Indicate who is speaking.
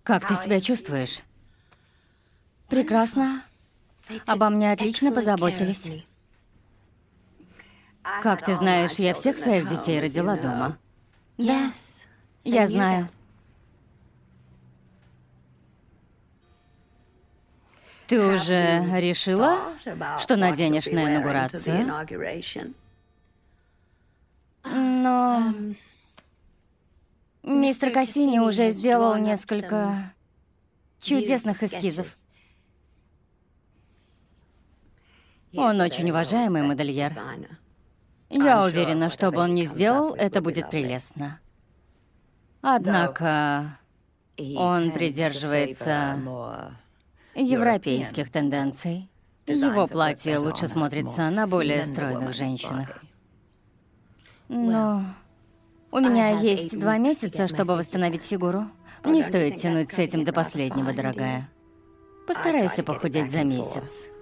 Speaker 1: Как ты себя чувствуешь? Прекрасно. Обо мне отлично позаботились. Как ты знаешь, я всех своих детей родила дома. Да, я знаю. Ты уже решила, что наденешь на инаугурацию? Но мистер Кассини уже сделал несколько чудесных эскизов. Он очень уважаемый модельер. Я уверена, что бы он ни сделал, это будет прелестно. Однако он придерживается европейских тенденций. Его платье лучше смотрится на более стройных женщинах. Но у меня есть 2 месяца, чтобы восстановить фигуру. Не стоит тянуть с этим до последнего, дорогая. Постарайся похудеть за месяц.